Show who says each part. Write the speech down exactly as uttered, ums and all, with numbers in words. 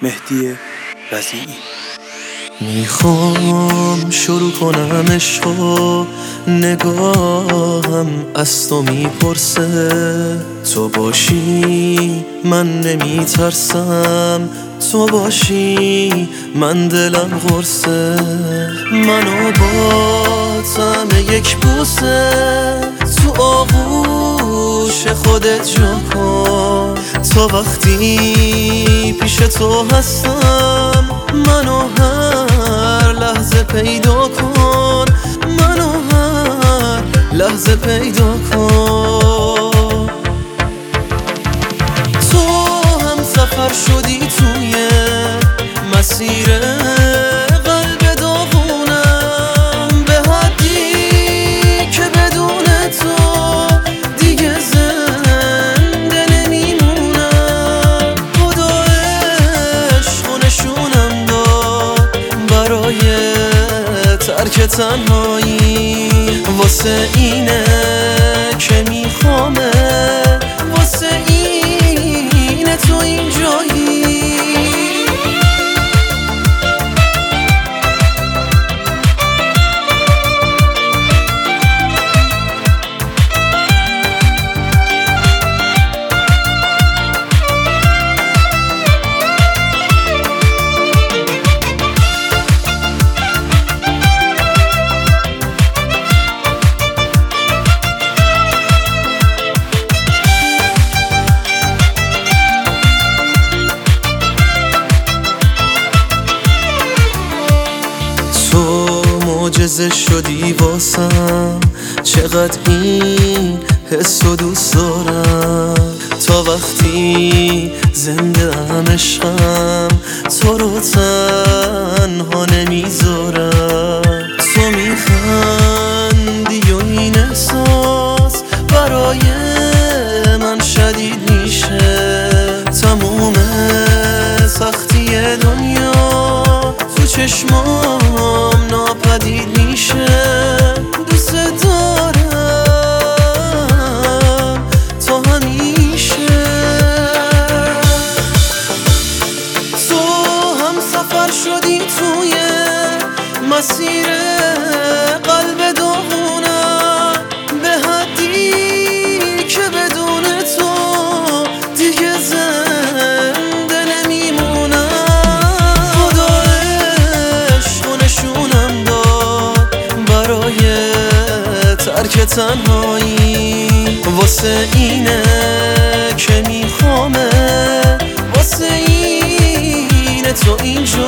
Speaker 1: مهدی رضیعی.
Speaker 2: میخوام شروع کنم عشقو، نگاهم از تو میپرسه، تو باشی من نمیترسم، تو باشی من دلم قرصه، منو با طعم یک بوسه تو آغوش خودت جا کن، تا وقتی پیش تو هستم منو هر لحظه پیدا کن، منو هر لحظه پیدا کن. تو هم سفر شدی توی مسیر قلب داغونم، به حدی که بدون تو دیگه زنده نمیمونم. خدا عشق و نشونم داد برای ترک تنهایی، واسه اینه که میخوامه، واسه اینه تو اینجایی. تو معجزه شدی واسم، چقدر این حس و دوست دارم، تا وقتی زنده ام عشقم تو رو تنها نمیذارم. تو میخندی و این احساس برای من شدید میشه، تموم سختی دنیا تو چشمام ناپدید میشه. دوست دارم تا همیشه. تو هم سفر شدی توی مسیر قلب داغونم، به حدی که بدون تو دیگه زنده نمیمونم. خدا عشق و نشونم داد برای ترک تنهایی، واسه اینه که میخوامه، واسه اینه تو اینجا